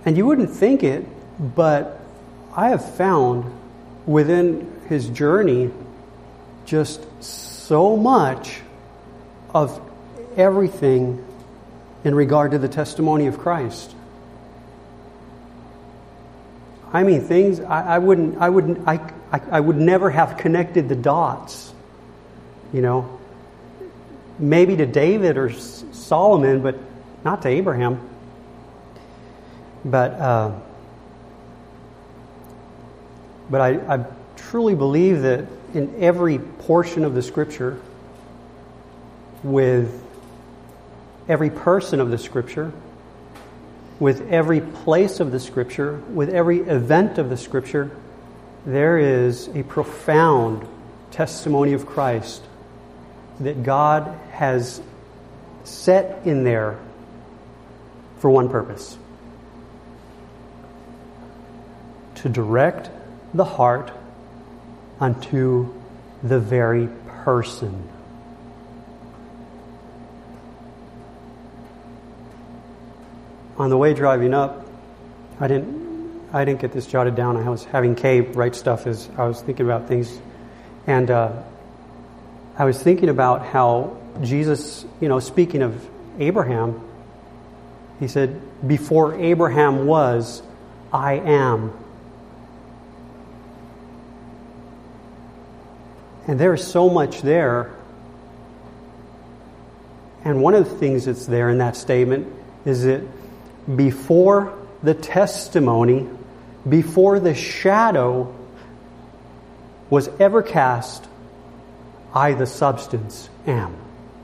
And you wouldn't think it, but I have found within his journey just so much of everything in regard to the testimony of Christ. I mean, things I would never have connected the dots, maybe to David or Solomon, but not to Abraham. But I truly believe that in every portion of the Scripture, with every person of the Scripture, with every place of the Scripture, with every event of the Scripture, there is a profound testimony of Christ that God has set in there for one purpose: to direct the heart unto the very person. On the way driving up, I didn't get this jotted down. I was having Kay write stuff as I was thinking about things, and I was thinking about how Jesus, speaking of Abraham, he said, "Before Abraham was, I am." And there is so much there. And one of the things that's there in that statement is that before the testimony, before the shadow was ever cast, I, the substance, am.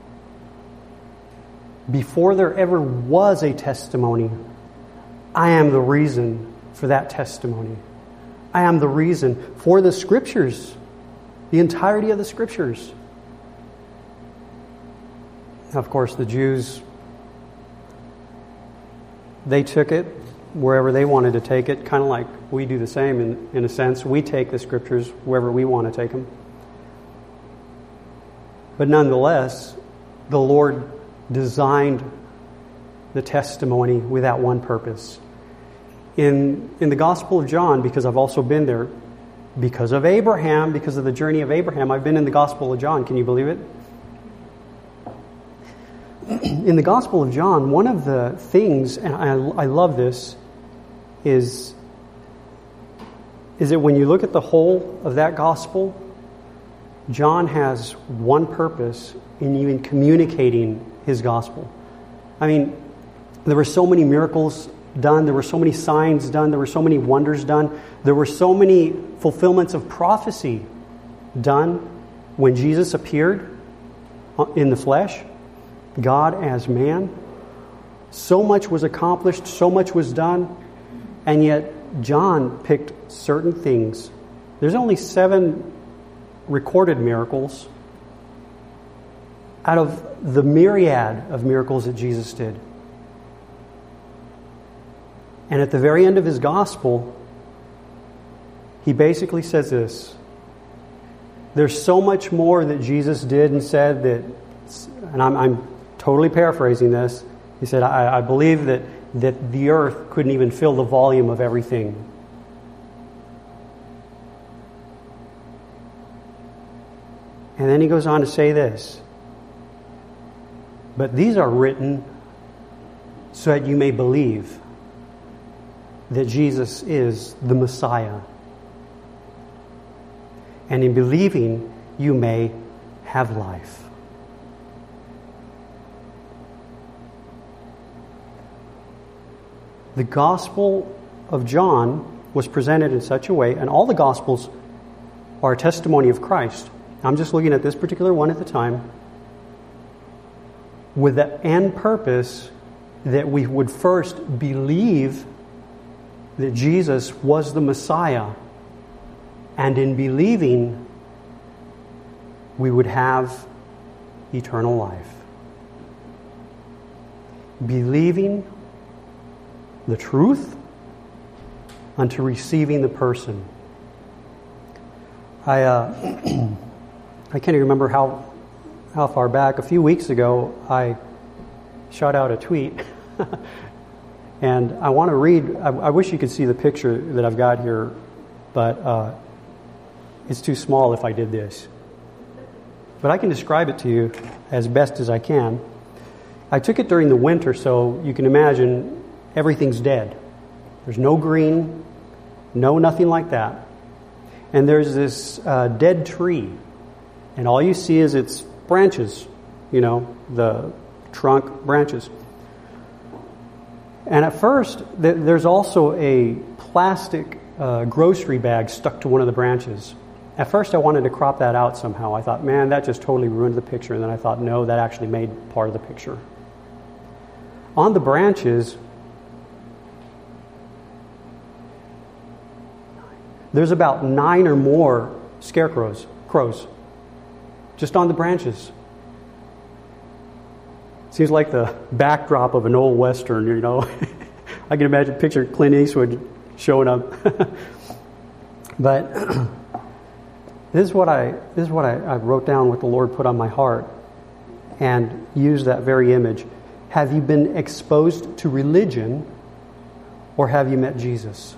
Before there ever was a testimony, I am the reason for that testimony. I am the reason for the Scriptures, the entirety of the Scriptures. Of course, the Jews, they took it wherever they wanted to take it, kind of like we do the same in a sense. We take the Scriptures wherever we want to take them. But nonetheless, the Lord designed the testimony with that one purpose. In the Gospel of John, because I've also been there, because of Abraham, because of the journey of Abraham, I've been in the Gospel of John. Can you believe it? In the Gospel of John, one of the things, and I love this, is that when you look at the whole of that Gospel, John has one purpose in even communicating his Gospel. I mean, there were so many miracles done, there were so many signs done, there were so many wonders done, there were so many fulfillments of prophecy done when Jesus appeared in the flesh, God as man. So much was accomplished, so much was done, and yet John picked certain things. There's only 7 recorded miracles out of the myriad of miracles that Jesus did. And at the very end of his gospel, he basically says this: there's so much more that Jesus did and said that, and I'm totally paraphrasing this, he said, I believe that the earth couldn't even fill the volume of everything. And then he goes on to say this: but these are written so that you may believe that Jesus is the Messiah. And in believing, you may have life. The Gospel of John was presented in such a way, and all the Gospels are a testimony of Christ. I'm just looking at this particular one at the time, with the end purpose that we would first believe that Jesus was the Messiah, and in believing, we would have eternal life. Believing the truth unto receiving the person. I can't even remember how far back. A few weeks ago, I shot out a tweet And I want to read, I wish you could see the picture that I've got here, but it's too small if I did this. But I can describe it to you as best as I can. I took it during the winter, so you can imagine everything's dead. There's no green, nothing like that. And there's this dead tree. And all you see is its branches, the trunk branches. And at first, there's also a plastic grocery bag stuck to one of the branches. At first, I wanted to crop that out somehow. I thought, man, that just totally ruined the picture. And then I thought, no, that actually made part of the picture. On the branches, there's about 9 or more crows, just on the branches. Seems like the backdrop of an old Western, I can imagine picture Clint Eastwood showing up. But this is what I wrote down, what the Lord put on my heart, and used that very image. Have you been exposed to religion, or have you met Jesus?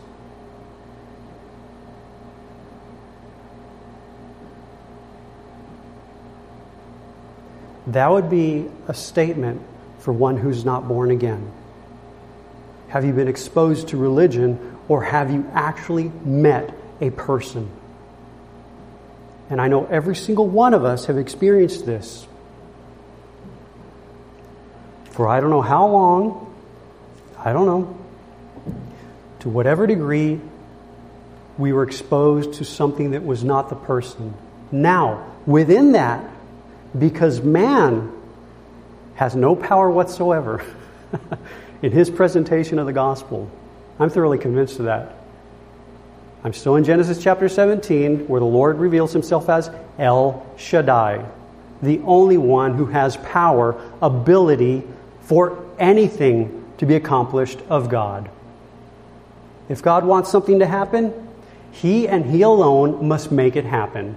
That would be a statement for one who's not born again. Have you been exposed to religion, or have you actually met a person? And I know every single one of us have experienced this. For I don't know how long, to whatever degree, we were exposed to something that was not the person. Now, within that, because man has no power whatsoever in his presentation of the gospel. I'm thoroughly convinced of that. I'm still in Genesis chapter 17, where the Lord reveals himself as El Shaddai, the only one who has power, ability for anything to be accomplished of God. If God wants something to happen, He and He alone must make it happen.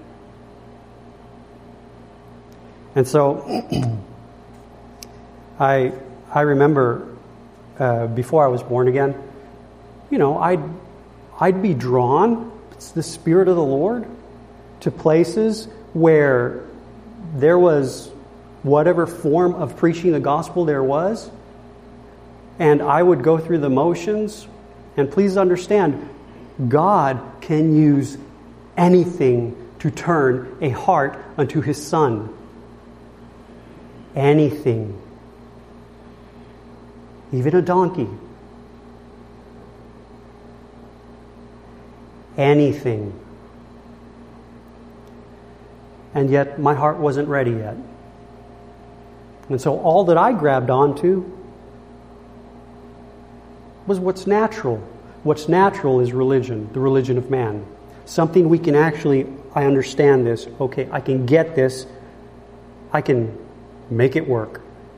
And so, I remember before I was born again, I'd be drawn, it's the Spirit of the Lord, to places where there was whatever form of preaching the gospel there was, and I would go through the motions. And please understand, God can use anything to turn a heart unto His Son. Anything. Even a donkey. Anything. And yet my heart wasn't ready yet. And so all that I grabbed onto was what's natural. What's natural is religion, the religion of man. Something we can actually, I understand this, okay, I can get this, I can make it work.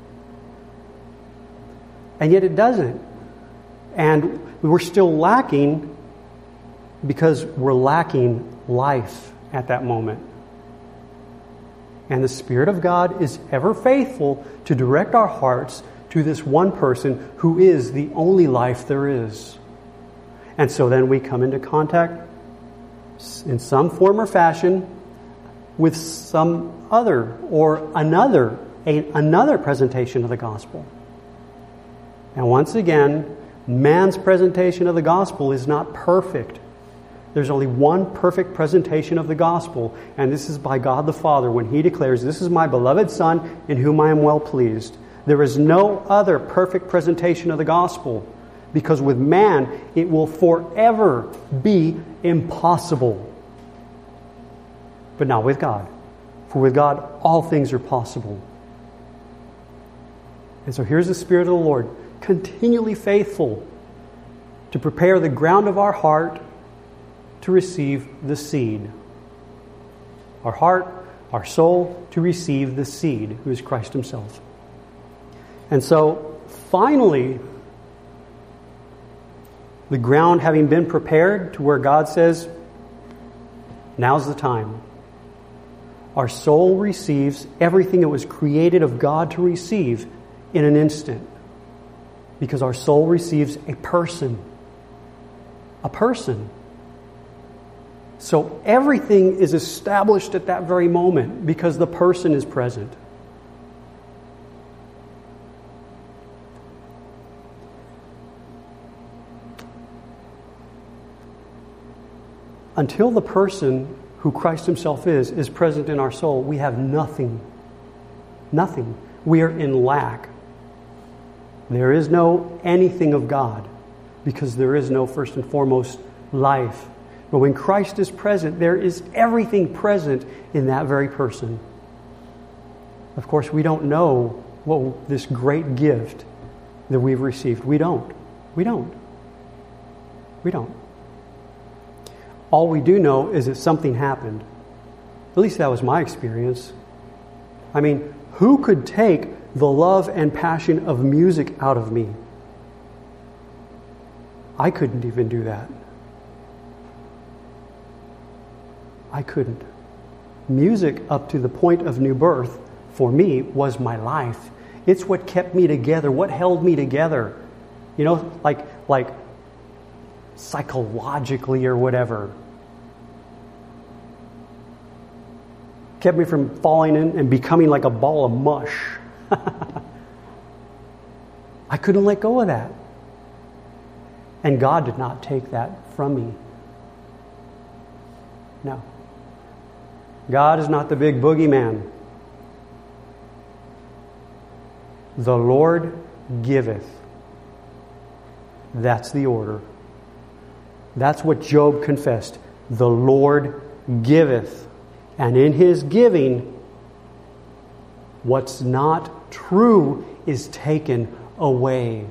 And yet it doesn't. And we're still lacking because we're lacking life at that moment. And the Spirit of God is ever faithful to direct our hearts to this one person who is the only life there is. And so then we come into contact in some form or fashion with some other or another presentation of the gospel. And once again, man's presentation of the gospel is not perfect. There's only one perfect presentation of the gospel, and this is by God the Father when He declares, "This is my beloved Son in whom I am well pleased." There is no other perfect presentation of the gospel, because with man it will forever be impossible. But not with God. For with God all things are possible. And so here's the Spirit of the Lord, continually faithful to prepare the ground of our heart to receive the seed. Our heart, our soul, to receive the seed, who is Christ Himself. And so, finally, the ground having been prepared to where God says, now's the time. Our soul receives everything it was created of God to receive in an instant. Because our soul receives a person. A person. So everything is established at that very moment because the person is present. Until the person who Christ Himself is present in our soul, we have nothing. Nothing. We are in lack. There is no anything of God because there is no, first and foremost, life. But when Christ is present, there is everything present in that very person. Of course, we don't know what this great gift that we've received. We don't. All we do know is that something happened. At least that was my experience. I mean, who could take the love and passion of music out of me? I couldn't even do that. I couldn't. Music, up to the point of new birth, for me, was my life. It's what kept me together, what held me together. You know, like psychologically or whatever. Kept me from falling in and becoming like a ball of mush. I couldn't let go of that. And God did not take that from me. No. God is not the big boogeyman. The Lord giveth. That's the order. That's what Job confessed. The Lord giveth. And in His giving, what's not true is taken away.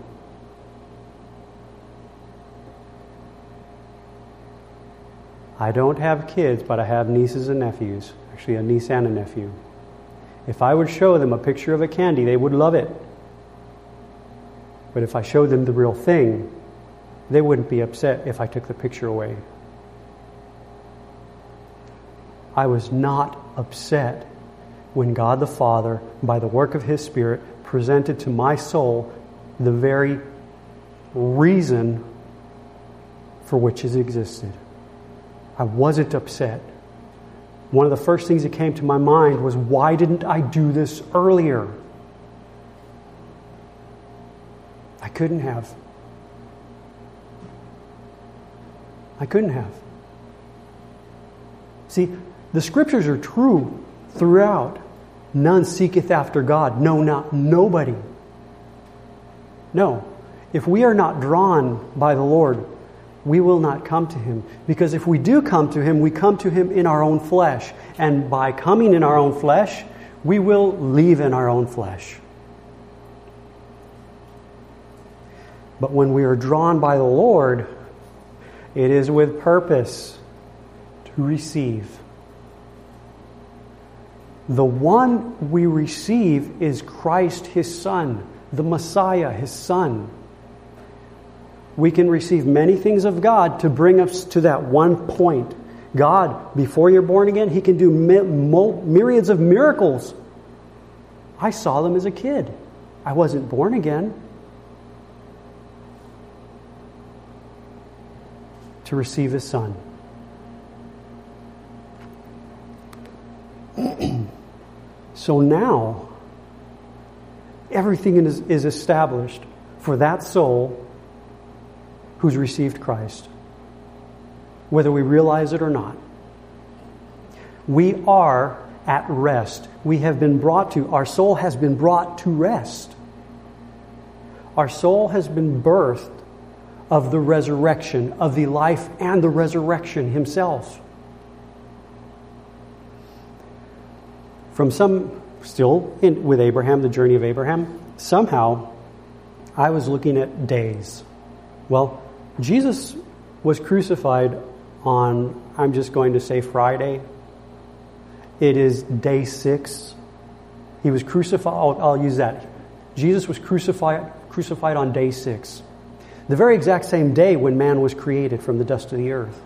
I don't have kids, but I have nieces and nephews. Actually, a niece and a nephew. If I would show them a picture of a candy, they would love it. But if I showed them the real thing, they wouldn't be upset if I took the picture away. I was not upset when God the Father, by the work of His Spirit, presented to my soul the very reason for which it existed. I wasn't upset. One of the first things that came to my mind was, why didn't I do this earlier? I couldn't have. I couldn't have. See, the Scriptures are true throughout. None seeketh after God. No, not nobody. No. If we are not drawn by the Lord, we will not come to Him. Because if we do come to Him, we come to Him in our own flesh. And by coming in our own flesh, we will leave in our own flesh. But when we are drawn by the Lord, it is with purpose to receive. The one we receive is Christ, His Son, the Messiah, His Son. We can receive many things of God to bring us to that one point. God, before you're born again, He can do myriads of miracles. I saw them as a kid. I wasn't born again. To receive His Son. So now, everything is established for that soul who's received Christ, whether we realize it or not. We are at rest. We have been brought to, our soul has been brought to rest. Our soul has been birthed of the resurrection, of the life and the resurrection Himself. From with Abraham, the journey of Abraham, somehow I was looking at days. Well, Jesus was crucified on, I'm just going to say Friday. It is day 6. He was crucified, I'll use that. Jesus was crucified on day 6. The very exact same day when man was created from the dust of the earth.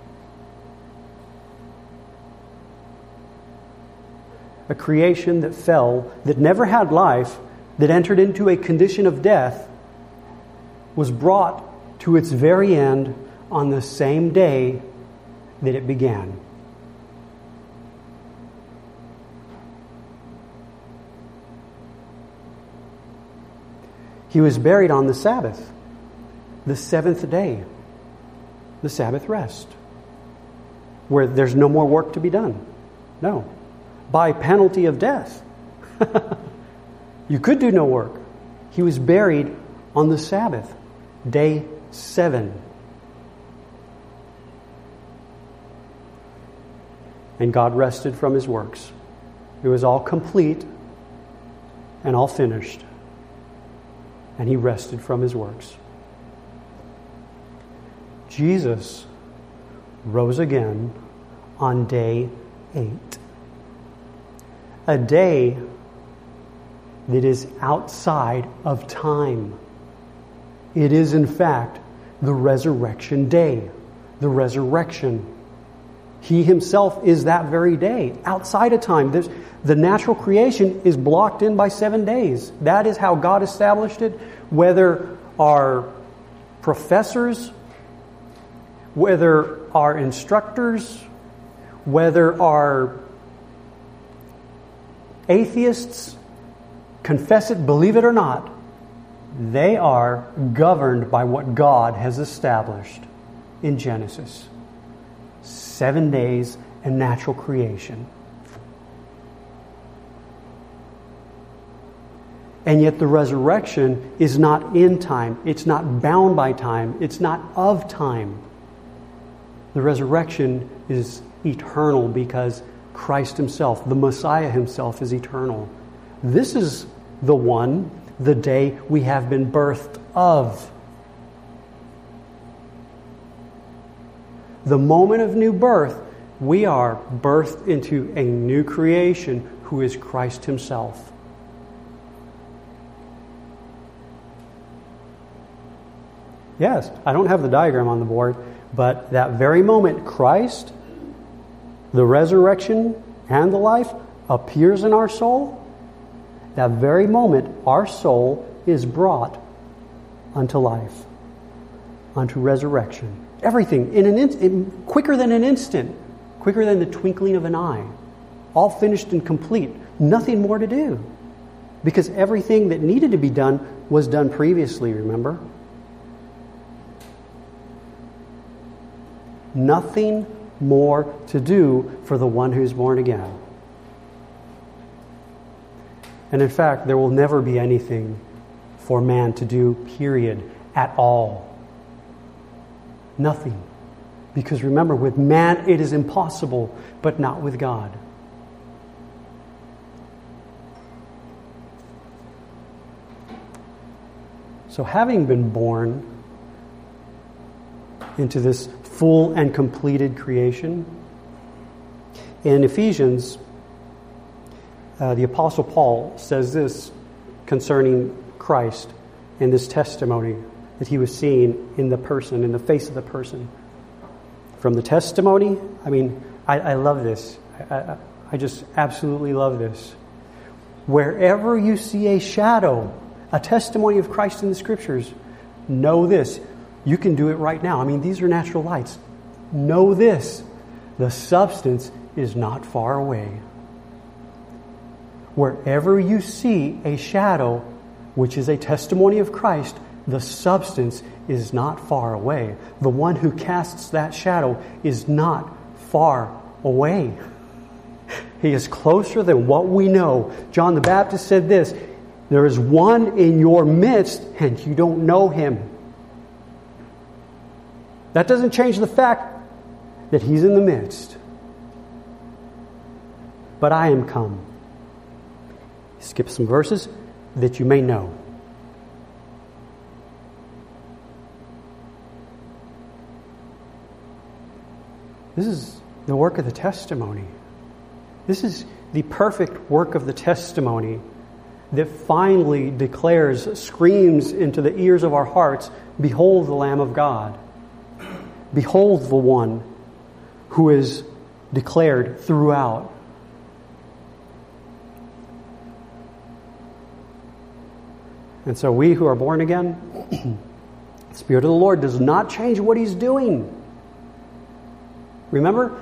A creation that fell, that never had life, that entered into a condition of death, was brought to its very end on the same day that it began. He was buried on the Sabbath, the seventh day, the Sabbath rest, where there's no more work to be done. No. By penalty of death. You could do no work. He was buried on the Sabbath, day 7. And God rested from His works. It was all complete and all finished. And He rested from His works. Jesus rose again on day 8. A day that is outside of time. It is, in fact, the resurrection day. The resurrection. He Himself is that very day, outside of time. The natural creation is blocked in by 7 days. That is how God established it. Whether our professors, whether our instructors, whether our atheists confess it, believe it or not, they are governed by what God has established in Genesis. 7 days and natural creation. And yet the resurrection is not in time. It's not bound by time. It's not of time. The resurrection is eternal because Christ Himself, the Messiah Himself, is eternal. This is the one, the day we have been birthed of. The moment of new birth, we are birthed into a new creation who is Christ Himself. Yes, I don't have the diagram on the board, but that very moment, Christ, the resurrection and the life, appears in our soul. That very moment, our soul is brought unto life, unto resurrection. Everything in quicker than an instant, quicker than the twinkling of an eye. All finished and complete. Nothing more to do. Because everything that needed to be done was done previously, remember? Nothing more to do for the one who's born again. And in fact, there will never be anything for man to do, period, at all. Nothing. Because remember, with man it is impossible, but not with God. So having been born into this full and completed creation, in Ephesians, the Apostle Paul says this concerning Christ and this testimony that he was seeing in the person, in the face of the person. From the testimony, I love this. I just absolutely love this. Wherever you see a shadow, a testimony of Christ in the Scriptures, know this. You can do it right now. These are natural lights. Know this. The substance is not far away. Wherever you see a shadow, which is a testimony of Christ, the substance is not far away. The one who casts that shadow is not far away. He is closer than what we know. John the Baptist said this, there is one in your midst and you don't know him. That doesn't change the fact that He's in the midst. But I am come. Skip some verses that you may know. This is the work of the testimony. This is the perfect work of the testimony that finally declares, screams into the ears of our hearts, behold the Lamb of God. Behold the one who is declared throughout. And so we who are born again, The Spirit of the Lord does not change what He's doing. Remember?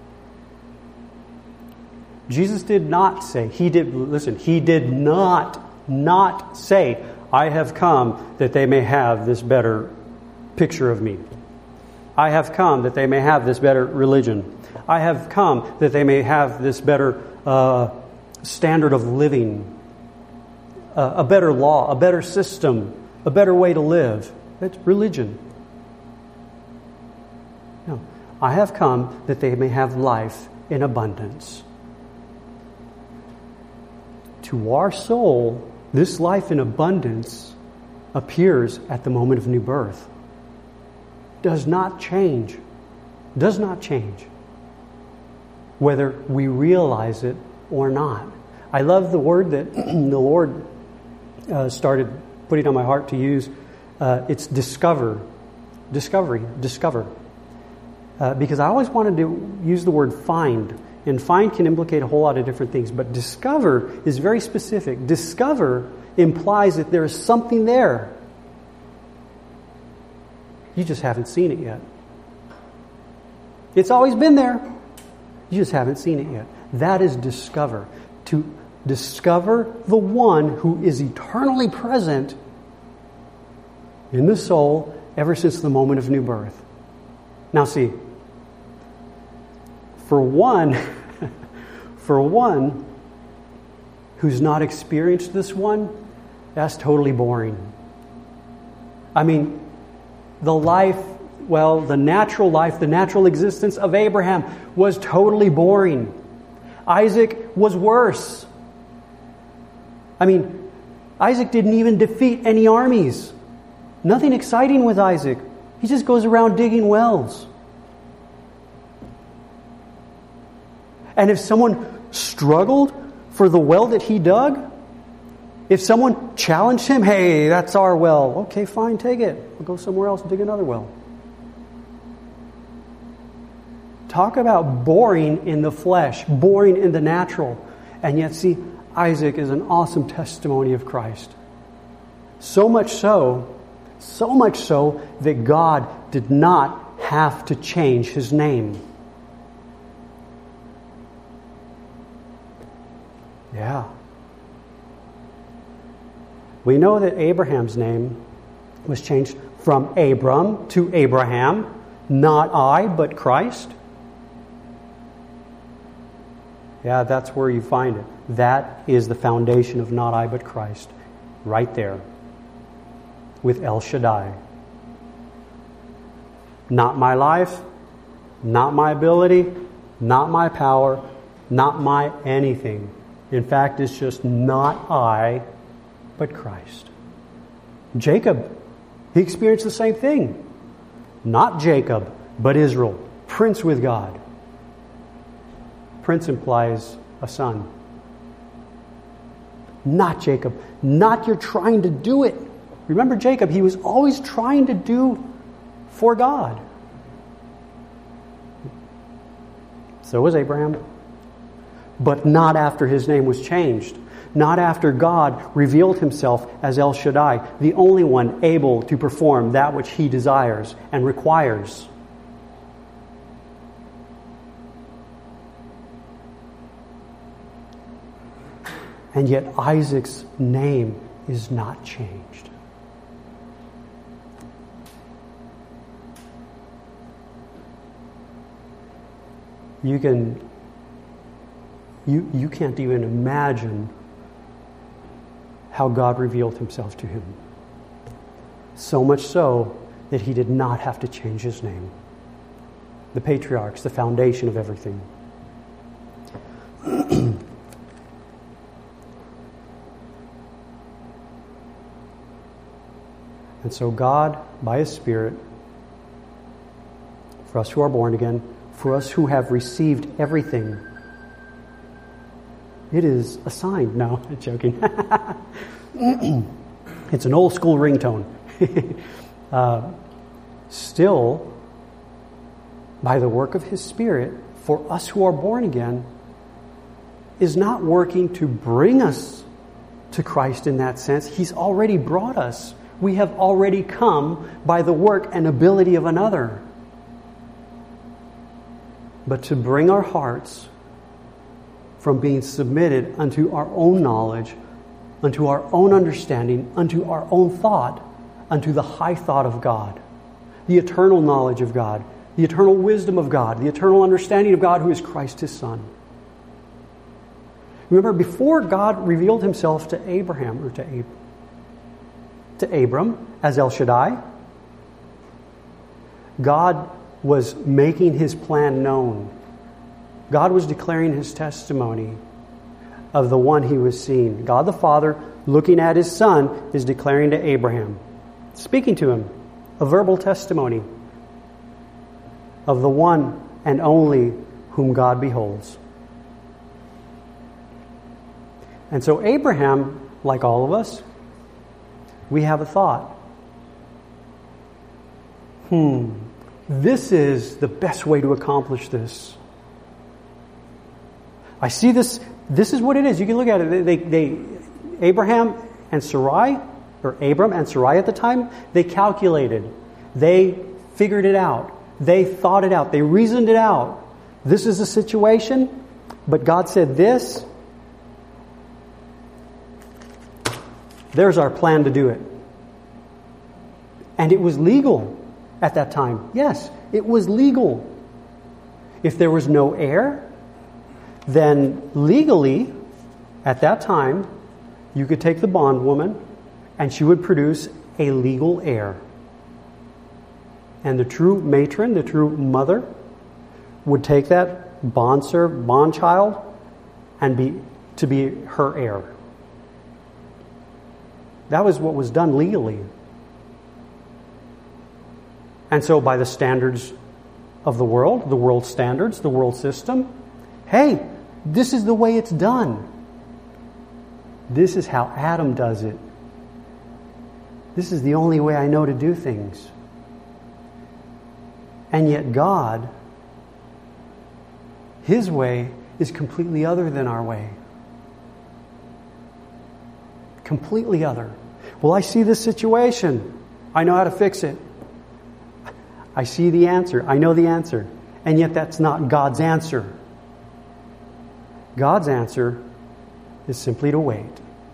Jesus did not say, He did not say, I have come that they may have this better picture of me. I have come that they may have this better religion. I have come that they may have this better standard of living, a better law, a better system, a better way to live. That's religion. No. I have come that they may have life in abundance. To our soul, this life in abundance appears at the moment of new birth. Does not change. Does not change. Whether we realize it or not. I love the word that the Lord started putting on my heart to use. It's discover. Discovery. Discover. Because I always wanted to use the word find. And find can implicate a whole lot of different things. But discover is very specific. Discover implies that there is something there. You just haven't seen it yet. It's always been there. You just haven't seen it yet. That is discover. To discover the one who is eternally present in the soul ever since the moment of new birth. Now see, for one who's not experienced this one, that's totally boring. I mean, the natural life, the natural existence of Abraham was totally boring. Isaac was worse. I mean, Isaac didn't even defeat any armies. Nothing exciting with Isaac. He just goes around digging wells. And if someone struggled for the well that he dug, if someone challenged him, hey, that's our well. Okay, fine, take it. We'll go somewhere else and dig another well. Talk about boring in the flesh, boring in the natural. And yet, see, Isaac is an awesome testimony of Christ. So much so that God did not have to change his name. Yeah. We know that Abraham's name was changed from Abram to Abraham, not I, but Christ. Yeah, that's where you find it. That is the foundation of not I, but Christ. Right there. With El Shaddai. Not my life, not my ability, not my power, not my anything. In fact, it's just not I, but Christ. Jacob, he experienced the same thing. Not Jacob, but Israel. Prince with God. Prince implies a son. Not Jacob. Not you're trying to do it. Remember Jacob, he was always trying to do for God. So was Abraham. But not after his name was changed. Not after God revealed himself as El Shaddai, the only one able to perform that which he desires and requires. And yet Isaac's name is not changed. You can't even imagine how God revealed himself to him. So much so that he did not have to change his name. The patriarchs, the foundation of everything. And so God, by His Spirit, for us who are born again, for us who have received everything, it is assigned. No, I'm joking. It's an old school ringtone. Still, by the work of His Spirit, for us who are born again, is not working to bring us to Christ in that sense. He's already brought us. We have already come by the work and ability of another. But to bring our hearts from being submitted unto our own knowledge, unto our own understanding, unto our own thought, unto the high thought of God, the eternal knowledge of God, the eternal wisdom of God, the eternal understanding of God who is Christ His Son. Remember, before God revealed Himself to Abraham, or to Abram as El Shaddai, God was making His plan known. God was declaring His testimony of the one He was seeing. God the Father, looking at His Son, is declaring to Abraham, speaking to him, a verbal testimony of the one and only whom God beholds. And so Abraham, like all of us, we have a thought. This is the best way to accomplish this. I see this. This is what it is. You can look at it. Abraham and Sarai, or Abram and Sarai at the time, they calculated. They figured it out. They thought it out. They reasoned it out. This is the situation, but God said this. There's our plan to do it. And it was legal at that time. Yes, it was legal. If there was no heir, then legally, at that time, you could take the bondwoman and she would produce a legal heir. And the true matron, the true mother, would take that bond child and be her heir. That was what was done legally. And so by the standards of the world standards, the world system, hey, this is the way it's done. This is how Adam does it. This is the only way I know to do things. And yet God, His way is completely other than our way. Completely other. Well, I see this situation. I know how to fix it. I see the answer. I know the answer. And yet that's not God's answer. God's answer is simply to wait.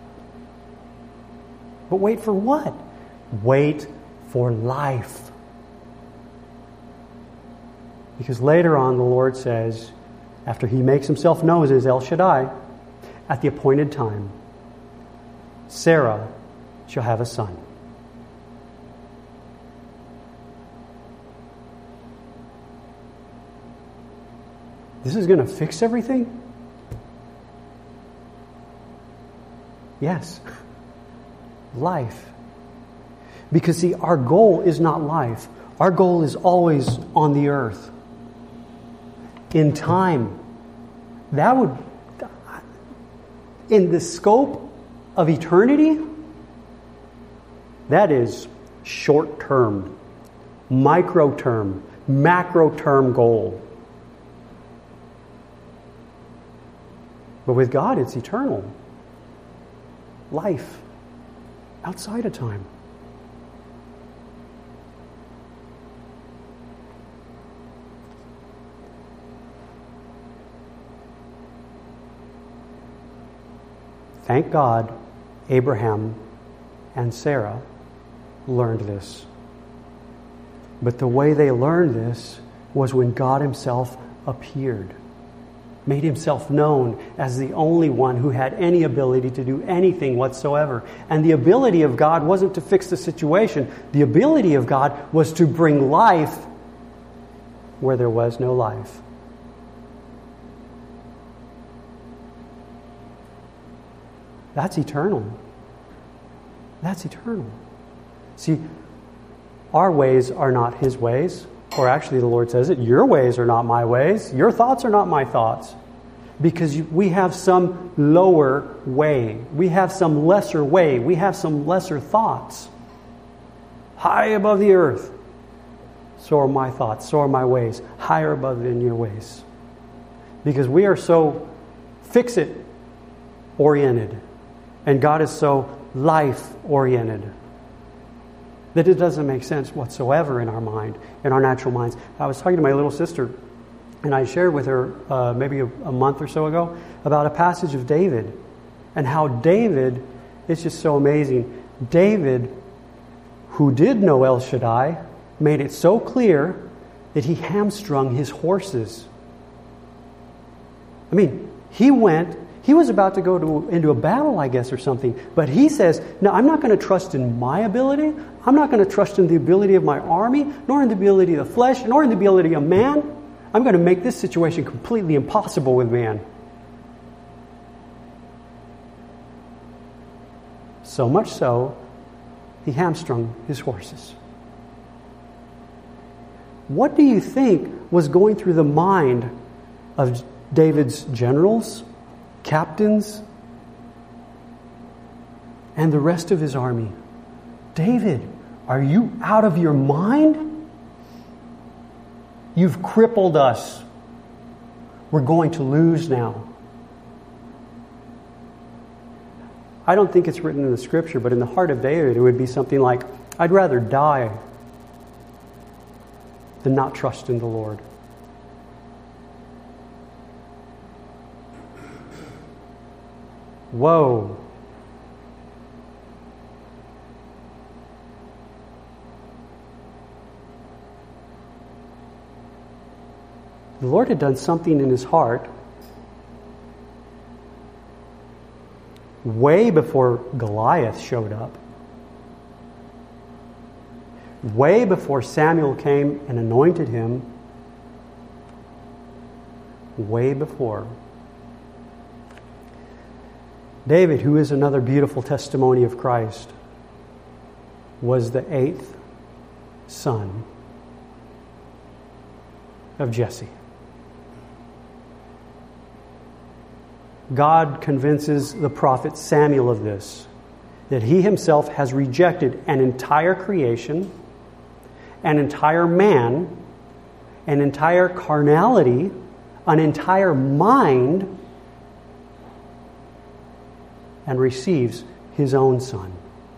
But wait for what? Wait for life. Because later on the Lord says, after He makes Himself known as El Shaddai, at the appointed time, Sarah shall have a son. This is going to fix everything? Yes. Life. Because see, our goal is not life. Our goal is always on the earth. In time. That would, in the scope of eternity, that is short-term, micro-term, macro-term goal. But with God, it's eternal. Life outside of time. Thank God, Abraham and Sarah learned this. But the way they learned this was when God Himself appeared, made Himself known as the only one who had any ability to do anything whatsoever. And the ability of God wasn't to fix the situation. The ability of God was to bring life where there was no life. That's eternal. That's eternal. See, our ways are not His ways. Or actually the Lord says it, your ways are not my ways. Your thoughts are not my thoughts. Because we have some lower way. We have some lesser way. We have some lesser thoughts. High above the earth. So are my thoughts. So are my ways. Higher above than your ways. Because we are so fix-it oriented. And God is so life oriented. That it doesn't make sense whatsoever in our mind, in our natural minds. I was talking to my little sister, and I shared with her maybe a month or so ago about a passage of David, and how David, it's just so amazing. David, who did know El Shaddai, made it so clear that he hamstrung his horses. I mean, he was about to go into a battle, I guess, or something. But he says, no, I'm not going to trust in my ability. I'm not going to trust in the ability of my army, nor in the ability of the flesh, nor in the ability of man. I'm going to make this situation completely impossible with man. So much so, he hamstrung his horses. What do you think was going through the mind of David's generals, captains, and the rest of his army? David, are you out of your mind? You've crippled us. We're going to lose now. I don't think it's written in the scripture, but in the heart of David, it would be something like, I'd rather die than not trust in the Lord. Whoa. The Lord had done something in his heart way before Goliath showed up. Way before Samuel came and anointed him. Way before. David, who is another beautiful testimony of Christ, was the 8th son of Jesse. God convinces the prophet Samuel of this, that he himself has rejected an entire creation, an entire man, an entire carnality, an entire mind, and receives his own son.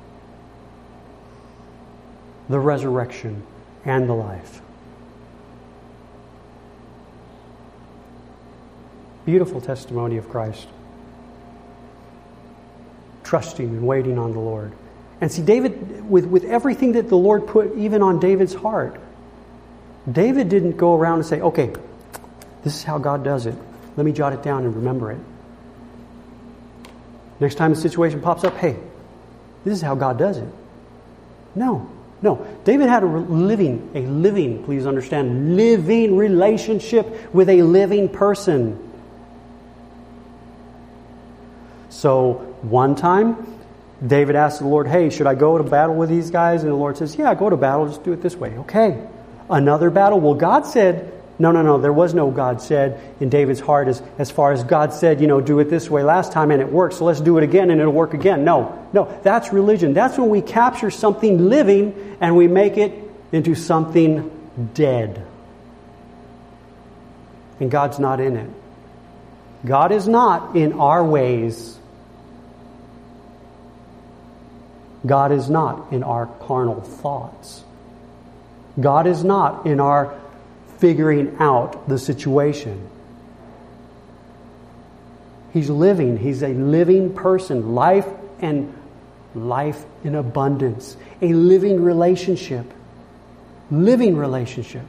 The resurrection and the life. Beautiful testimony of Christ. Trusting and waiting on the Lord. And see, David, with everything that the Lord put even on David's heart, David didn't go around and say, okay, this is how God does it. Let me jot it down and remember it. Next time a situation pops up, hey, this is how God does it. No. David had a living, please understand, living relationship with a living person. So one time, David asked the Lord, hey, should I go to battle with these guys? And the Lord says, yeah, go to battle, just do it this way. Okay. Another battle. Well, God said, no, there was no God said in David's heart as far as God said, do it this way last time and it worked, so let's do it again and it'll work again. No, that's religion. That's when we capture something living and we make it into something dead. And God's not in it. God is not in our ways. God is not in our carnal thoughts. God is not in our figuring out the situation. He's living. He's a living person. Life in abundance. A living relationship. Living relationship.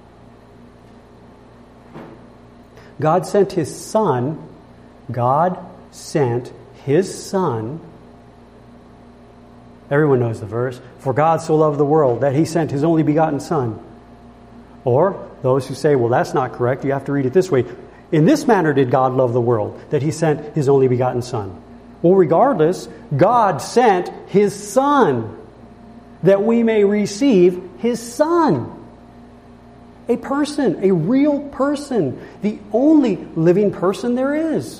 God sent His Son. God sent His Son. Everyone knows the verse. For God so loved the world that He sent His only begotten Son. Or those who say, well, that's not correct. You have to read it this way. In this manner did God love the world, that He sent His only begotten Son. Well, regardless, God sent His Son that we may receive His Son. A person, a real person, the only living person there is.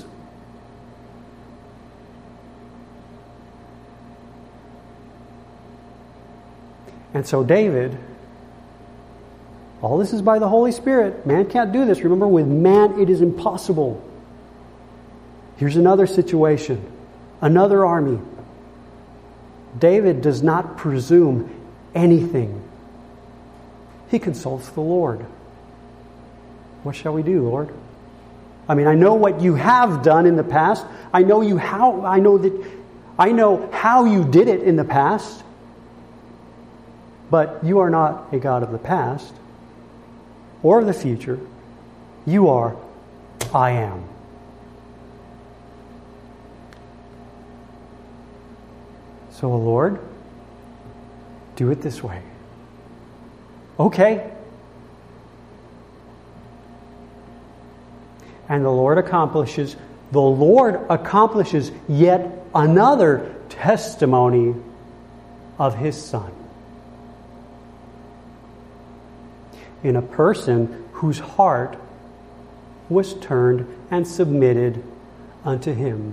And so David, all this is by the Holy Spirit. Man can't do this. Remember, with man it is impossible. Here's another situation. Another army. David does not presume anything, he consults the Lord. What shall we do, Lord? I mean, I know what you have done in the past. I know how you did it in the past. But you are not a God of the past or of the future. You are I am. So, Lord, do it this way. Okay. And the Lord accomplishes yet another testimony of His Son. In a person whose heart was turned and submitted unto Him.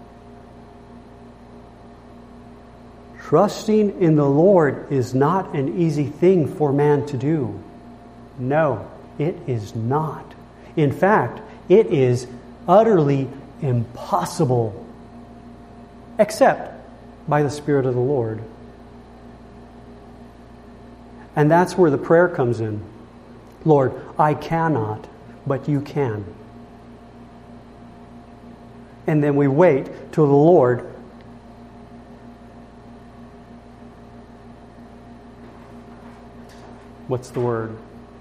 Trusting in the Lord is not an easy thing for man to do. No, it is not. In fact, it is utterly impossible, except by the Spirit of the Lord. And that's where the prayer comes in. Lord, I cannot, but you can. And then we wait till the Lord what's the word?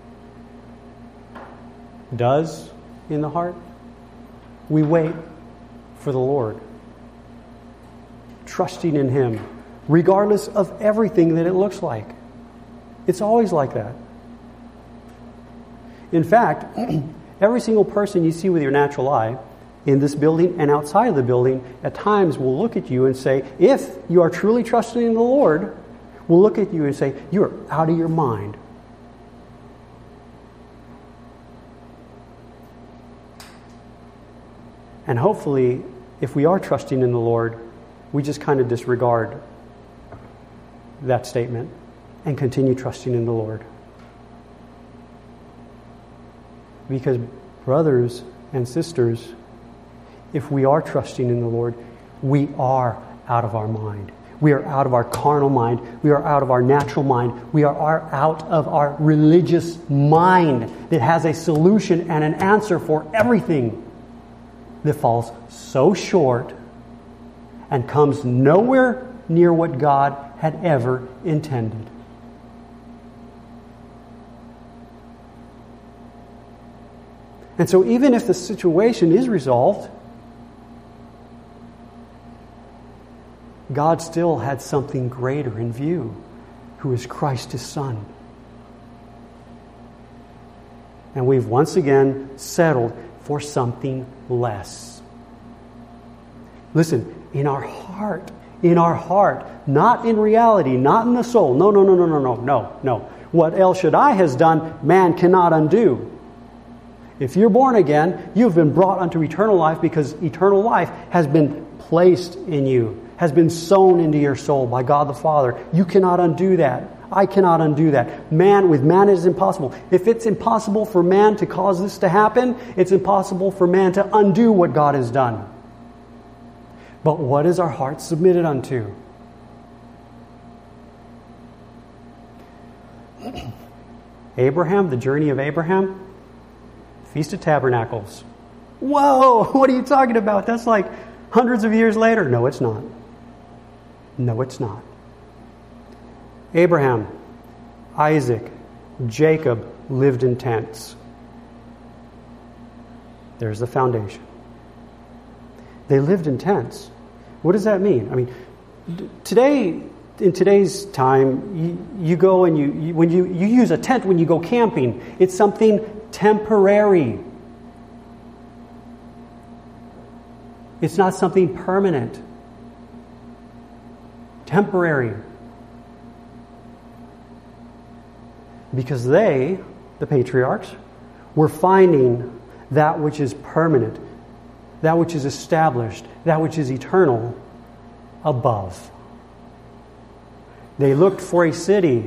Does in the heart? We wait for the Lord, trusting in Him, regardless of everything that it looks like. It's always like that. In fact, every single person you see with your natural eye, in this building and outside of the building, at times will look at you and say, if you are truly trusting in the Lord, will look at you and say, you're out of your mind. And hopefully, if we are trusting in the Lord, we just kind of disregard that statement and continue trusting in the Lord. Because, brothers and sisters, if we are trusting in the Lord, we are out of our mind. We are out of our carnal mind. We are out of our natural mind. We are out of our religious mind that has a solution and an answer for everything, that falls so short and comes nowhere near what God had ever intended. And so even if the situation is resolved, God still had something greater in view, who is Christ His Son. And we've once again settled for something less. Listen, in our heart, not in reality, not in the soul. No. What El Shaddai has done, man cannot undo. If you're born again, you've been brought unto eternal life because eternal life has been placed in you, has been sown into your soul by God the Father. You cannot undo that. I cannot undo that. With man it is impossible. If it's impossible for man to cause this to happen, it's impossible for man to undo what God has done. But what is our heart submitted unto? Abraham, the journey of Abraham, Feast of Tabernacles. Whoa, what are you talking about? That's like hundreds of years later. No, it's not. No, it's not. Abraham, Isaac, Jacob lived in tents. There's the foundation. They lived in tents. What does that mean? I mean, in today's time, you go and when you use a tent when you go camping, it's something temporary. It's not something permanent. Temporary. Because they, the patriarchs, were finding that which is permanent, that which is established, that which is eternal above. They looked for a city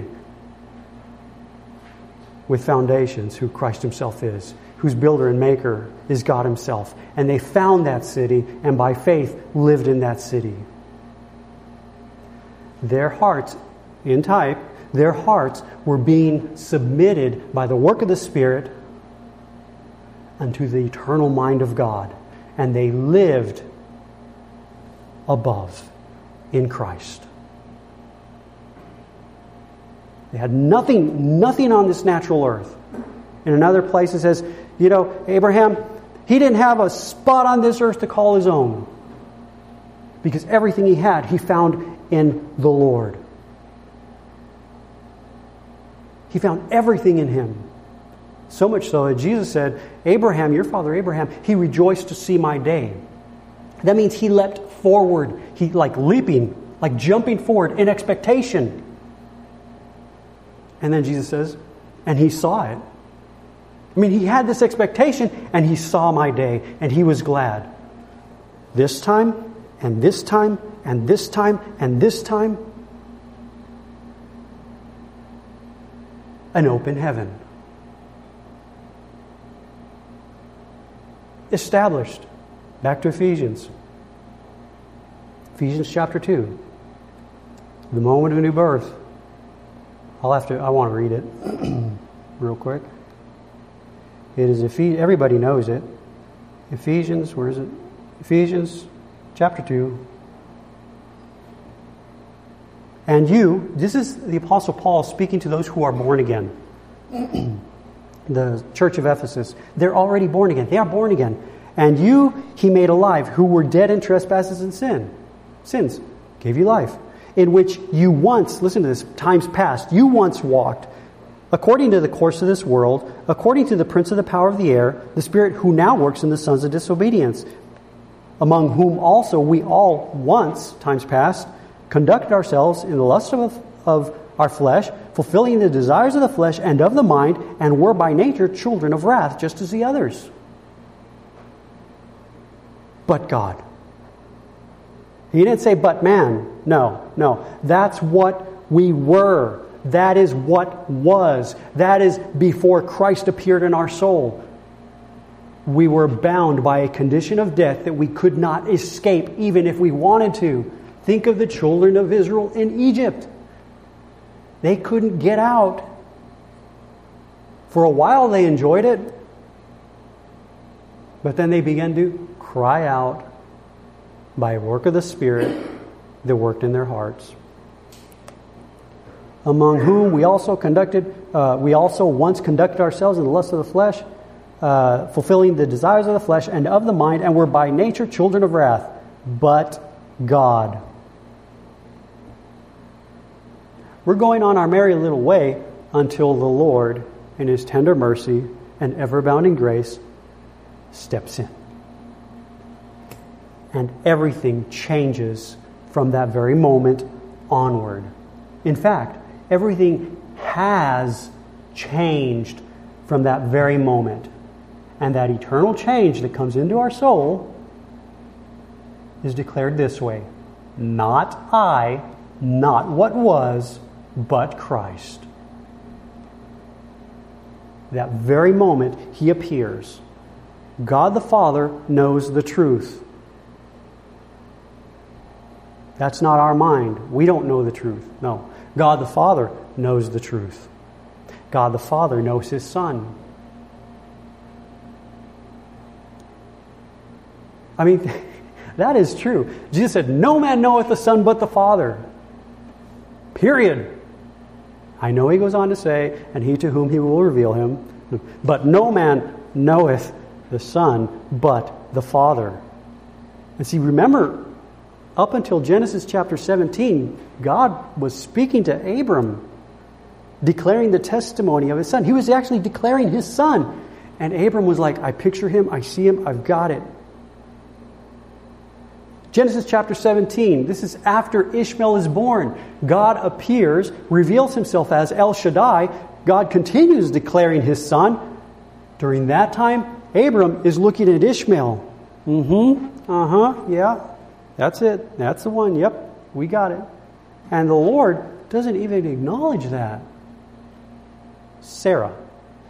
with foundations, who Christ Himself is, whose builder and maker is God Himself. And they found that city, and by faith lived in that city. Their hearts, in type, Their hearts were being submitted by the work of the Spirit unto the eternal mind of God. And they lived above in Christ. They had nothing on this natural earth. In another place it says, Abraham, he didn't have a spot on this earth to call his own. Because everything he had, he found in the Lord. He found everything in him. So much so that Jesus said, Abraham, your father Abraham, he rejoiced to see my day. That means he leapt forward. He leaping, jumping forward in expectation. And then Jesus says, and he saw it. I mean, he had this expectation and he saw my day and he was glad. This time, and this time, and this time, and this time, an open heaven. Established. Back to Ephesians. Ephesians chapter 2. The moment of new birth. I want to read it real quick. It is everybody knows it. Ephesians, where is it? Ephesians chapter 2. And you, this is the Apostle Paul speaking to those who are born again. The church of Ephesus. They're already born again. They are born again. And you he made alive, who were dead in trespasses and sins. Gave you life. In which you once, listen to this, times past, you once walked, according to the course of this world, according to the prince of the power of the air, the spirit who now works in the sons of disobedience, among whom also we all once, times past, conducted ourselves in the lust of our flesh, fulfilling the desires of the flesh and of the mind, and were by nature children of wrath, just as the others. But God. He didn't say, but man. No. That's what we were. That is what was. That is before Christ appeared in our soul. We were bound by a condition of death that we could not escape, even if we wanted to. Think of the children of Israel in Egypt. They couldn't get out. For a while they enjoyed it. But then they began to cry out by work of the Spirit that worked in their hearts. Among whom we also once conducted ourselves in the lust of the flesh, fulfilling the desires of the flesh and of the mind, and were by nature children of wrath. But God. We're going on our merry little way until the Lord, in His tender mercy and ever-abounding grace, steps in. And everything changes from that very moment onward. In fact, everything has changed from that very moment. And that eternal change that comes into our soul is declared this way. Not I, not what was, but Christ. That very moment He appears. God the Father knows the truth. That's not our mind. We don't know the truth. No. God the Father knows the truth. God the Father knows His Son. I mean, that is true. Jesus said, no man knoweth the Son but the Father. Period. I know He goes on to say, and He to whom He will reveal Him. But no man knoweth the Son but the Father. And see, remember, up until Genesis chapter 17, God was speaking to Abram, declaring the testimony of His Son. He was actually declaring His Son. And Abram was like, I picture Him, I see Him, I've got it. Genesis chapter 17, this is after Ishmael is born. God appears, reveals Himself as El Shaddai. God continues declaring His Son. During that time, Abram is looking at Ishmael. Yeah. That's it. That's the one. Yep, we got it. And the Lord doesn't even acknowledge that. Sarah.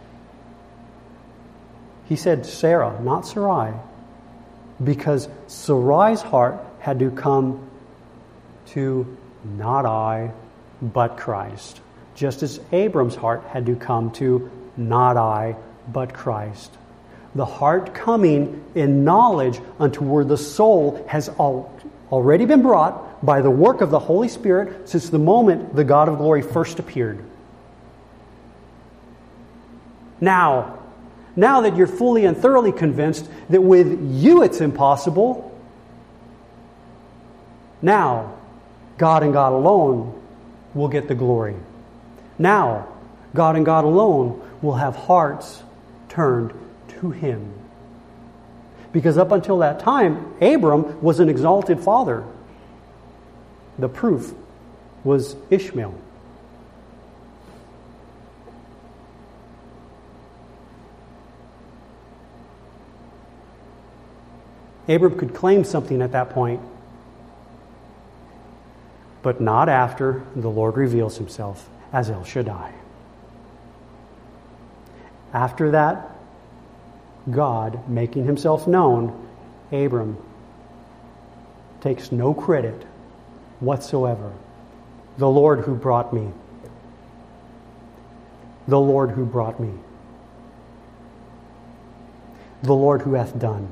He said Sarah, not Sarai. Because Sarai's heart had to come to not I, but Christ. just as Abram's heart had to come to not I, but Christ. The heart coming in knowledge unto where the soul has already been brought by the work of the Holy Spirit since the moment the God of glory first appeared. Now that you're fully and thoroughly convinced that with you it's impossible, now God and God alone will get the glory. Now God and God alone will have hearts turned to Him. Because up until that time, Abram was an exalted father. The proof was Ishmael. Abram could claim something at that point, but not after the Lord reveals Himself as El Shaddai. After that, God making Himself known, Abram takes no credit whatsoever. The Lord who brought me. The Lord who brought me. The Lord who hath done.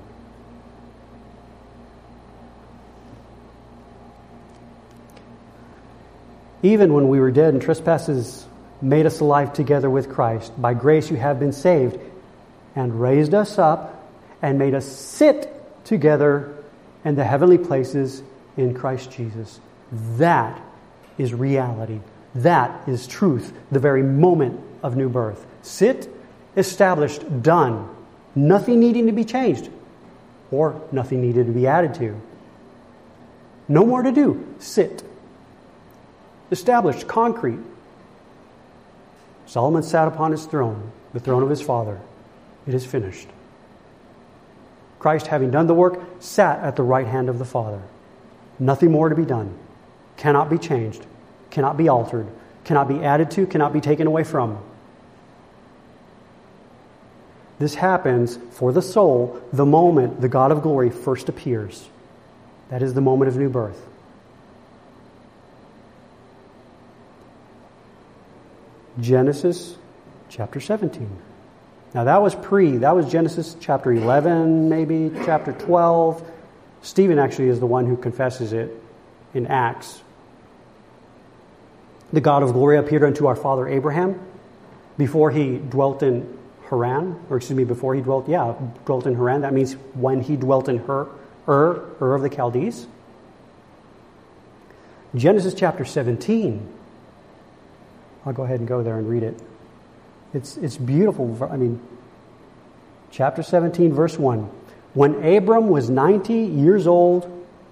Even when we were dead in trespasses, made us alive together with Christ. By grace you have been saved, and raised us up, and made us sit together in the heavenly places in Christ Jesus. That is reality. That is truth. The very moment of new birth. Sit, established, done. Nothing needing to be changed, or nothing needed to be added to. No more to do. Sit. Established, concrete. Solomon sat upon his throne, the throne of his father. It is finished. Christ, having done the work, sat at the right hand of the Father. Nothing more to be done. Cannot be changed. Cannot be altered. Cannot be added to. Cannot be taken away from. This happens for the soul the moment the God of glory first appears. That is the moment of new birth. Genesis chapter 17. Now that was Genesis chapter 11, maybe chapter 12. Stephen actually is the one who confesses it in Acts. The God of glory appeared unto our father Abraham before he dwelt in Haran, before he dwelt in Haran. That means when he dwelt in Ur of the Chaldees. Genesis chapter 17. I'll go ahead and go there and read it. It's beautiful. Chapter 17, verse 1. When Abram was 99 years old,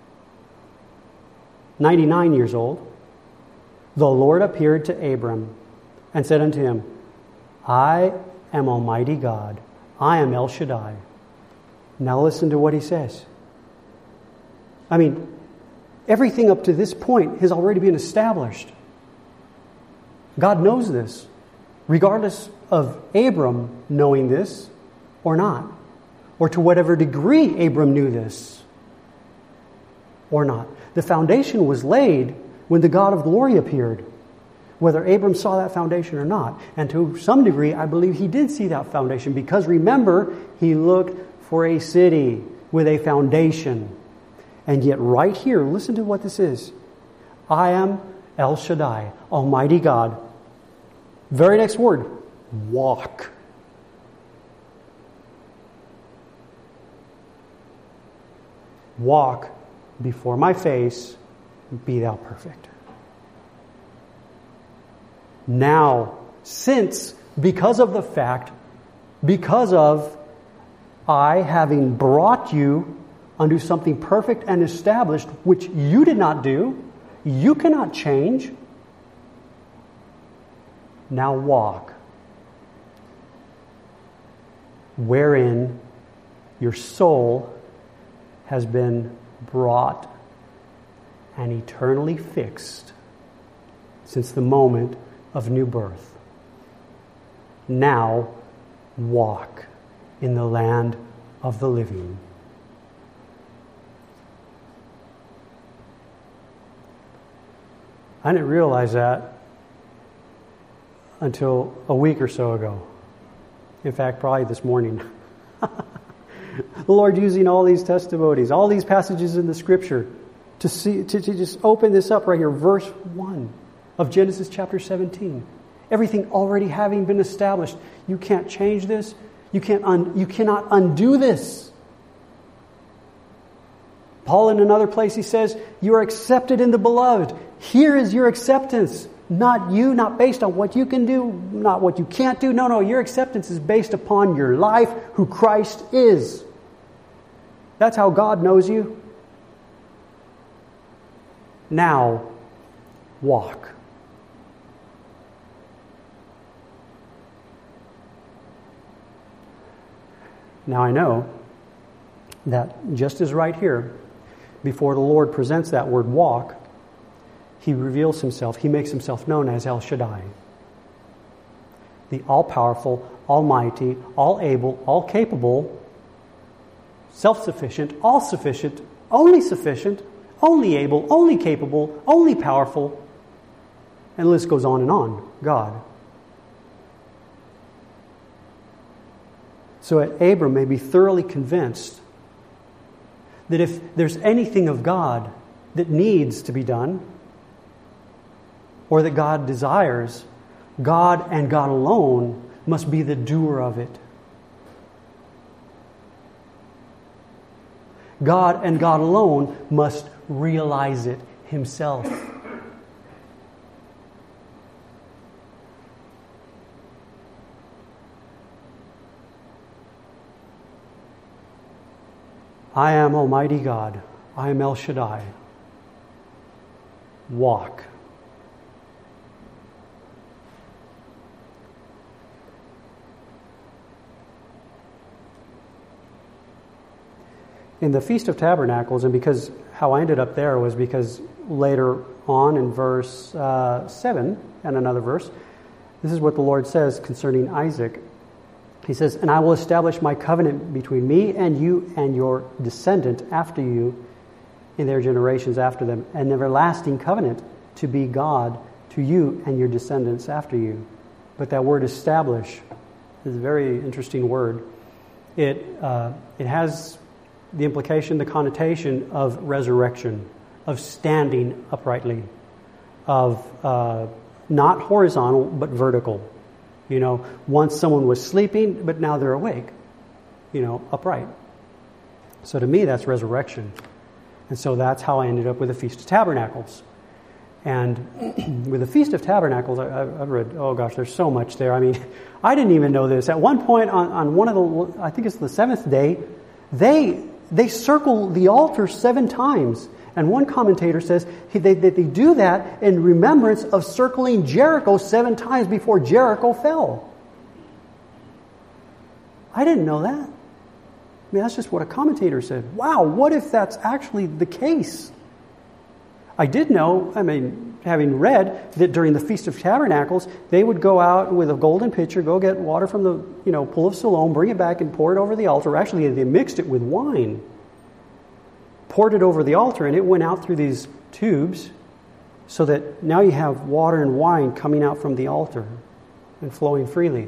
the Lord appeared to Abram and said unto him, I am Almighty God. I am El Shaddai. Now listen to what he says. Everything up to this point has already been established. God knows this, regardless of Abram knowing this or not, or to whatever degree Abram knew this or not. The foundation was laid when the God of glory appeared, whether Abram saw that foundation or not. And to some degree, I believe he did see that foundation, because remember, he looked for a city with a foundation. And yet right here, listen to what this is. I am El Shaddai, Almighty God. Very next word, walk. Walk before my face, be thou perfect. Now, because of I having brought you unto something perfect and established, which you did not do, you cannot change. Now walk, wherein your soul has been brought and eternally fixed since the moment of new birth. Now walk in the land of the living. I didn't realize that until a week or so ago. In fact, probably this morning. The Lord using all these testimonies, all these passages in the Scripture to just open this up right here, verse 1 of Genesis chapter 17. Everything already having been established. You can't change this. You cannot undo this. Paul in another place, he says, you are accepted in the beloved. Here is your acceptance. Not you, not based on what you can do, not what you can't do. No, your acceptance is based upon your life, who Christ is. That's how God knows you. Now, walk. Now I know that just as right here, before the Lord presents that word walk, He reveals Himself. He makes Himself known as El Shaddai. The all-powerful, almighty, all-able, all-capable, self-sufficient, all-sufficient, only able, only capable, only powerful, and the list goes on and on. God. So Abram may be thoroughly convinced that if there's anything of God that needs to be done, or that God desires, God and God alone must be the doer of it. God and God alone must realize it Himself. I am Almighty God. I am El Shaddai. Walk. In the Feast of Tabernacles, and because how I ended up there was because later on in verse 7 and another verse, this is what the Lord says concerning Isaac. He says, and I will establish my covenant between me and you and your descendant after you in their generations after them, an everlasting covenant to be God to you and your descendants after you. But that word establish is a very interesting word. It has the implication, the connotation of resurrection, of standing uprightly, of not horizontal but vertical. You know, once someone was sleeping, but now they're awake, upright. So to me, that's resurrection. And so that's how I ended up with the Feast of Tabernacles. And with the Feast of Tabernacles, I've read, there's so much there. I mean, I didn't even know this. At one point on one of the, I think it's the seventh day, they circle the altar 7 times. And one commentator says they do that in remembrance of circling Jericho 7 times before Jericho fell. I didn't know that. I mean, that's just what a commentator said. Wow, what if that's actually the case? I did know, having read that during the Feast of Tabernacles, they would go out with a golden pitcher, go get water from the pool of Siloam, bring it back and pour it over the altar. Actually, they mixed it with wine. Poured it over the altar, and it went out through these tubes so that now you have water and wine coming out from the altar and flowing freely.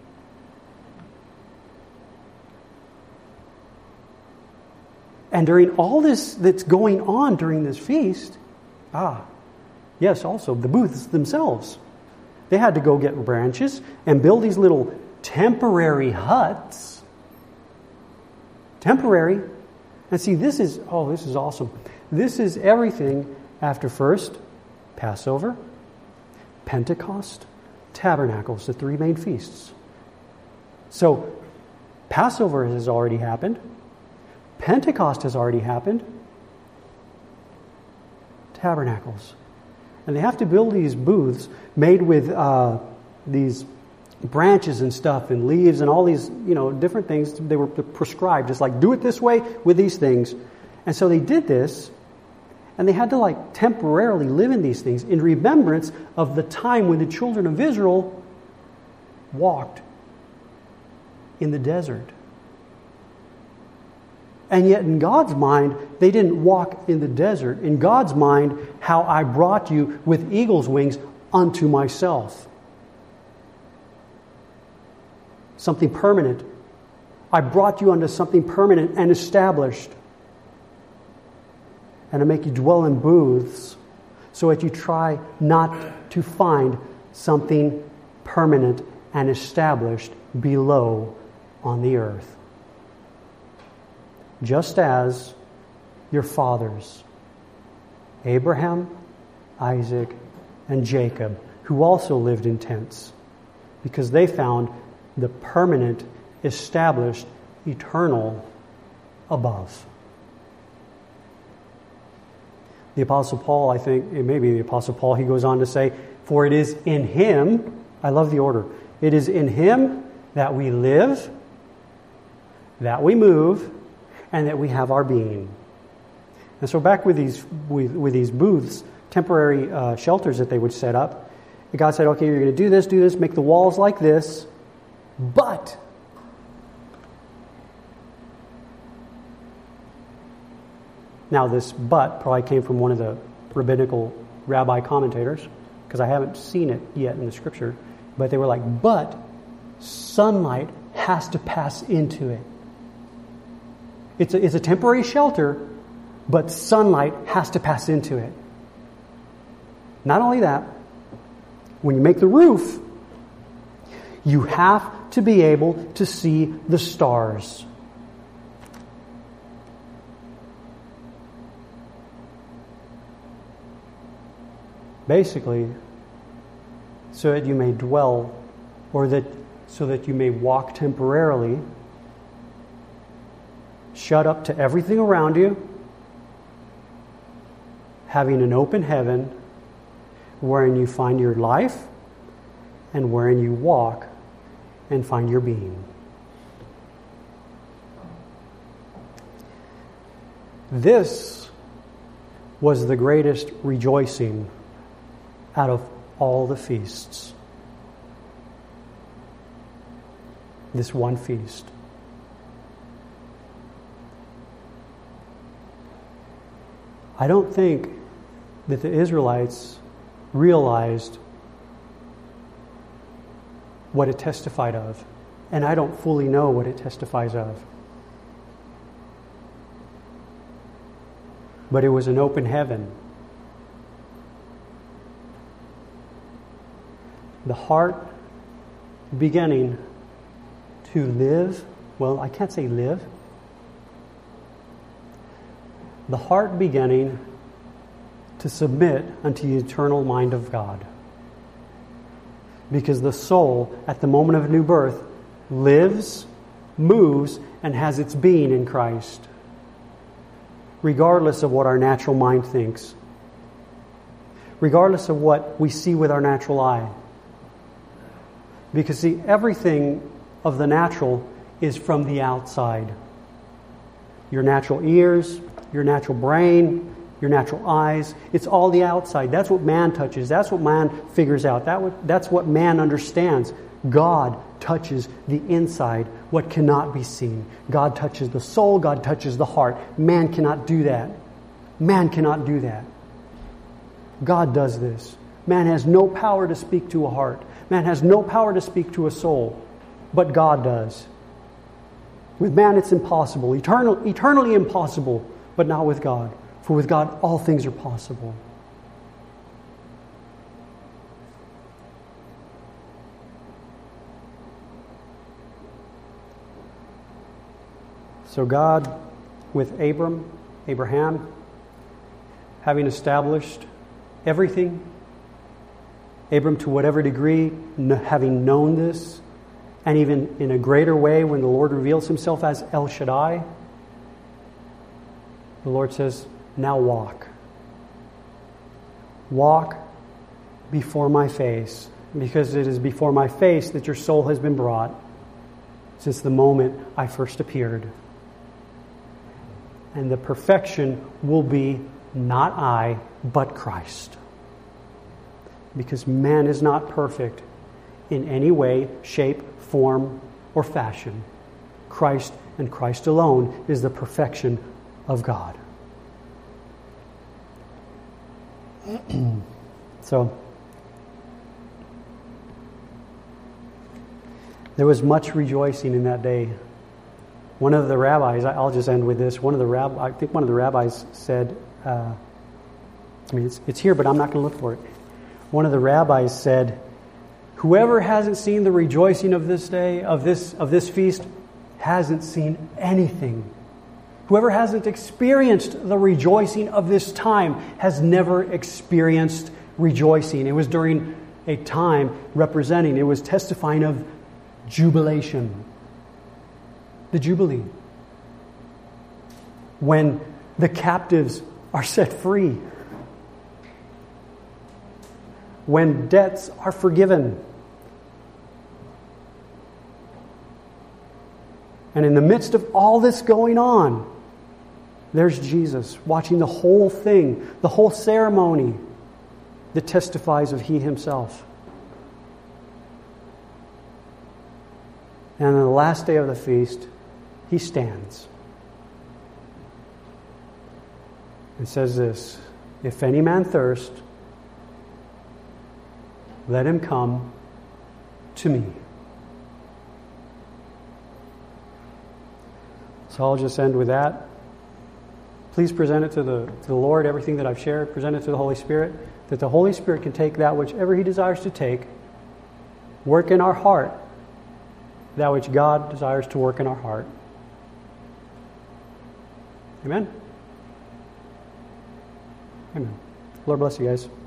And during all this that's going on during this feast, yes, also the booths themselves. They had to go get branches and build these little temporary huts. Temporary. And see, this is awesome. This is everything after first Passover, Pentecost, Tabernacles, the 3 main feasts. So Passover has already happened. Pentecost has already happened. Tabernacles. And they have to build these booths made with these branches and stuff and leaves and all these, different things. They were prescribed, just like do it this way with these things. And so they did this, and they had to temporarily live in these things in remembrance of the time when the children of Israel walked in the desert. And yet in God's mind, they didn't walk in the desert. In God's mind, how I brought you with eagle's wings unto myself. something permanent. I brought you unto something permanent and established. And to make you dwell in booths so that you try not to find something permanent and established below on the earth. Just as your fathers, Abraham, Isaac, and Jacob, who also lived in tents, because they found the permanent, established, eternal above. The Apostle Paul, I think, it may be the Apostle Paul, he goes on to say, for it is in Him, I love the order, it is in Him that we live, that we move, and that we have our being. And so back with these booths, temporary shelters that they would set up, God said, okay, you're going to do this, make the walls like this, but now this but probably came from one of the rabbinical rabbi commentators, because I haven't seen it yet in the Scripture, but they were like, but sunlight has to pass into it. It's a temporary shelter, but sunlight has to pass into it. Not only that, when you make the roof, you have to be able to see the stars. Basically, so that you may dwell, so that you may walk temporarily, shut up to everything around you, having an open heaven, wherein you find your life and wherein you walk and find your being. This was the greatest rejoicing out of all the feasts. This one feast. I don't think that the Israelites realized what it testified of. And I don't fully know what it testifies of. But it was an open heaven. The heart beginning to live, well, I can't say live. The heart beginning to submit unto the eternal mind of God. Because the soul, at the moment of new birth, lives, moves, and has its being in Christ, regardless of what our natural mind thinks, regardless of what we see with our natural eye. Because, see, everything of the natural is from the outside. Your natural ears, your natural brain, your natural eyes, it's all the outside. That's what man touches. That's what man figures out. That's what man understands. God touches the inside, what cannot be seen. God touches the soul. God touches the heart. Man cannot do that. Man cannot do that. God does this. Man has no power to speak to a heart. Man has no power to speak to a soul, but God does. With man it's impossible, eternally impossible, but not with God. For with God all things are possible. So God, with Abraham, having established everything, Abram, to whatever degree, having known this, and even in a greater way when the Lord reveals Himself as El Shaddai, the Lord says, now walk. Walk before my face, because it is before my face that your soul has been brought since the moment I first appeared. And the perfection will be not I, but Christ. Because man is not perfect in any way, shape, form, or fashion. Christ and Christ alone is the perfection of God. So, There was much rejoicing in that day. One of the rabbis, I'll just end with this. I think one of the rabbis said, it's here, but I'm not going to look for it. One of the rabbis said, whoever hasn't seen the rejoicing of this day, of this feast, hasn't seen anything. Whoever hasn't experienced the rejoicing of this time has never experienced rejoicing. It was during a time it was testifying of jubilation. The Jubilee. When the captives are set free. When debts are forgiven. And in the midst of all this going on, there's Jesus watching the whole thing, the whole ceremony that testifies of He Himself. And on the last day of the feast, He stands and says this, if any man thirst, let him come to me. So I'll just end with that. Please present it to the Lord, everything that I've shared. Present it to the Holy Spirit, that the Holy Spirit can take that whichever He desires to take, work in our heart, that which God desires to work in our heart. Amen? Amen. Lord bless you guys.